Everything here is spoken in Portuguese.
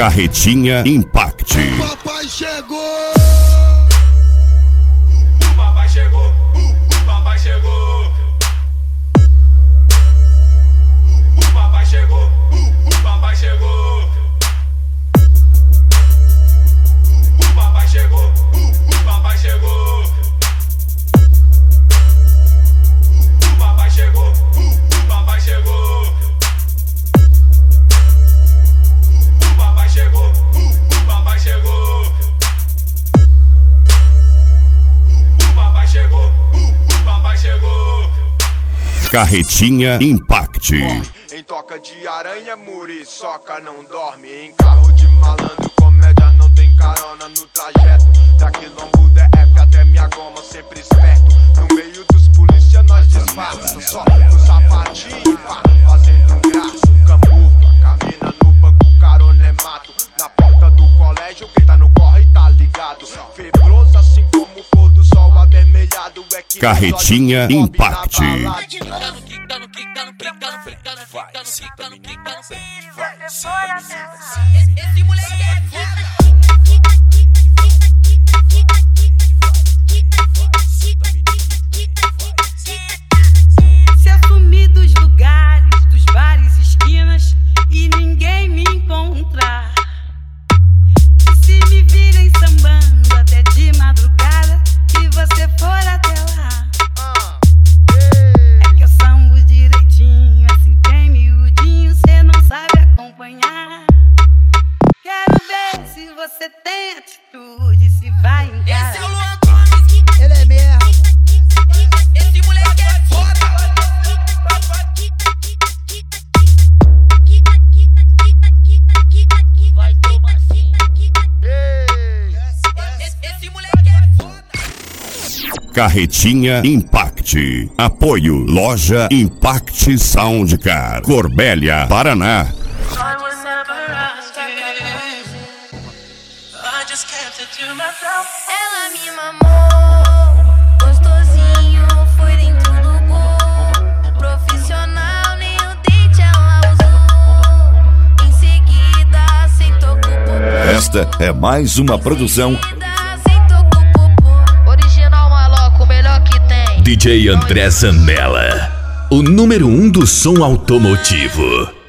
Carretinha Impact. Papai chegou! O papai chegou! O papai chegou! O papai chegou! O papai chegou! O papai chegou! O papai chegou! O papai chegou! O papai chegou! O papai chegou! O papai chegou! O papai chegou! O papai chegou! Carretinha Impact. Em toca de aranha, muriçoca não dorme. Em carro de malandro, comédia não tem carona no trajeto. Da quilombo DF até minha goma, sempre esperto. No meio dos polícia nós disfarça. Só no sapatinho, pá, fazendo graça. Camufla, camina no banco, carona é mato. Na porta do colégio, quem tá no corre tá ligado. Febroso assim como o pôr do sol avermelhado. É que Carretinha Impact. Esse moleque é foda. Se eu sumir dos lugares, dos bares, esquinas e ninguém me encontrar, e se me virem sambando até de madrugada e você for até lá, é que eu sambo direitinho, assim bem miudinho, cê não sabe acompanhar. Quero ver se você tem atitude, se vai encarar. Esse é o Luan Gomes. Ele é mesmo! Esse moleque é foda. Vai tomar sim. Esse moleque é foda. Carretinha Impact. Apoio Loja Impact Soundcar, Corbélia, Paraná. I was never asking. I just kept it to myself. Ela me mamou, gostosinho, foi dentro do gol. Profissional, nem o dente ela usou. Em seguida, sentou com o popô. Esta é mais uma produção Sentou com o popô. Original maloco, o melhor que tem. DJ André Zanella, o número 1 do som automotivo.